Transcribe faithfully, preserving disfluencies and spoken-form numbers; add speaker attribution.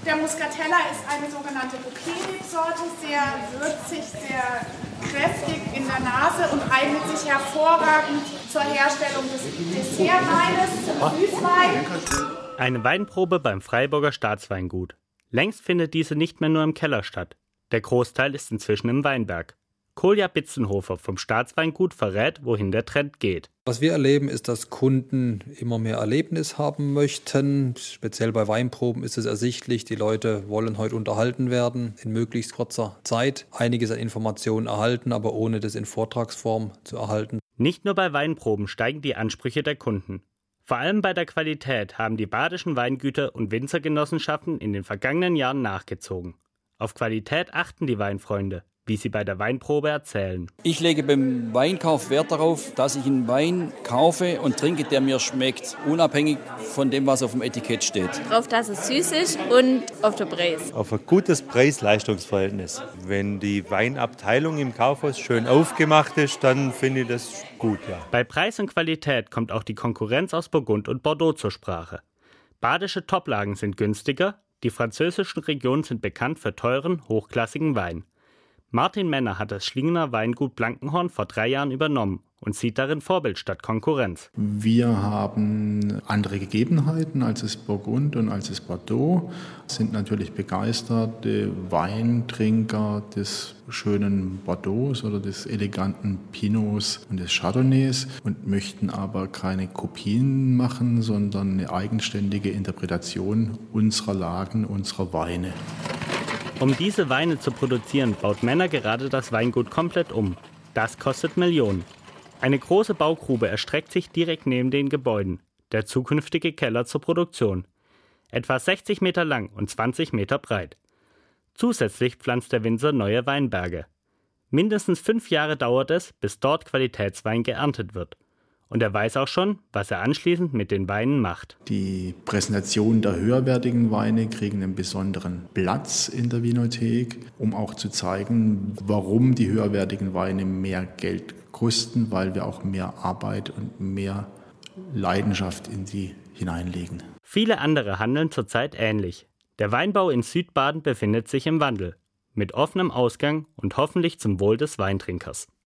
Speaker 1: Der Muscatella ist eine sogenannte Bouquet-Rebsorte, sehr würzig, sehr kräftig in der Nase und eignet sich hervorragend zur Herstellung des Dessertweines, zum Süßwein.
Speaker 2: Eine Weinprobe beim Freiburger Staatsweingut. Längst findet diese nicht mehr nur im Keller statt. Der Großteil ist inzwischen im Weinberg. Kolja Bitzenhofer vom Staatsweingut verrät, wohin der Trend geht.
Speaker 3: Was wir erleben, ist, dass Kunden immer mehr Erlebnis haben möchten. Speziell bei Weinproben ist es ersichtlich, die Leute wollen heute unterhalten werden, in möglichst kurzer Zeit. Einiges an Informationen erhalten, aber ohne das in Vortragsform zu erhalten.
Speaker 2: Nicht nur bei Weinproben steigen die Ansprüche der Kunden. Vor allem bei der Qualität haben die badischen Weingüter und Winzergenossenschaften in den vergangenen Jahren nachgezogen. Auf Qualität achten die Weinfreunde, wie sie bei der Weinprobe erzählen.
Speaker 4: Ich lege beim Weinkauf Wert darauf, dass ich einen Wein kaufe und trinke, der mir schmeckt, unabhängig von dem, was auf dem Etikett steht.
Speaker 5: Darauf, dass es süß ist und auf den Preis.
Speaker 6: Auf ein gutes Preis-Leistungs-Verhältnis. Wenn die Weinabteilung im Kaufhaus schön aufgemacht ist, dann finde ich das gut, ja.
Speaker 2: Bei Preis und Qualität kommt auch die Konkurrenz aus Burgund und Bordeaux zur Sprache. Badische Toplagen sind günstiger, die französischen Regionen sind bekannt für teuren, hochklassigen Wein. Martin Männer hat das Schlingener Weingut Blankenhorn vor drei Jahren übernommen und sieht darin Vorbild statt Konkurrenz.
Speaker 7: Wir haben andere Gegebenheiten als es Burgund und als es Bordeaux, sind natürlich begeisterte Weintrinker des schönen Bordeaux oder des eleganten Pinots und des Chardonnays und möchten aber keine Kopien machen, sondern eine eigenständige Interpretation unserer Lagen, unserer Weine.
Speaker 2: Um diese Weine zu produzieren, baut Männer gerade das Weingut komplett um. Das kostet Millionen. Eine große Baugrube erstreckt sich direkt neben den Gebäuden, der zukünftige Keller zur Produktion. Etwa sechzig Meter lang und zwanzig Meter breit. Zusätzlich pflanzt der Winzer neue Weinberge. Mindestens fünf Jahre dauert es, bis dort Qualitätswein geerntet wird. Und er weiß auch schon, was er anschließend mit den Weinen macht.
Speaker 7: Die Präsentation der höherwertigen Weine kriegen einen besonderen Platz in der Winothek, um auch zu zeigen, warum die höherwertigen Weine mehr Geld kosten, weil wir auch mehr Arbeit und mehr Leidenschaft in sie hineinlegen.
Speaker 2: Viele andere handeln zurzeit ähnlich. Der Weinbau in Südbaden befindet sich im Wandel, mit offenem Ausgang und hoffentlich zum Wohl des Weintrinkers.